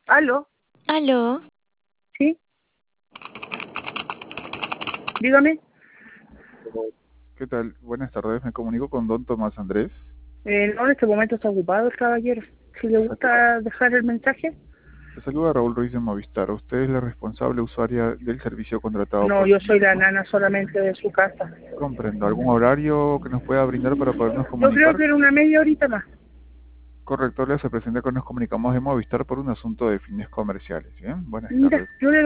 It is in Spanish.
¿Aló? Aló, ¿Sí? Dígame. ¿Qué tal? Buenas tardes, me comunico con don Tomás Andrés. No, en este momento está ocupado el caballero. Si le Le saluda, gusta dejar el mensaje. le saluda Raúl Ruiz de Movistar. Usted es la responsable usuaria del servicio contratado No, por yo su soy la mismo. nana solamente de su casa. Comprendo. ¿Algún horario que nos pueda brindar para podernos Yo creo comunicar? que era una media horita más. Correcto, le hace presente que nos comunicamos de Movistar por un asunto de fines comerciales. Bien, buenas Mira, tardes. yo le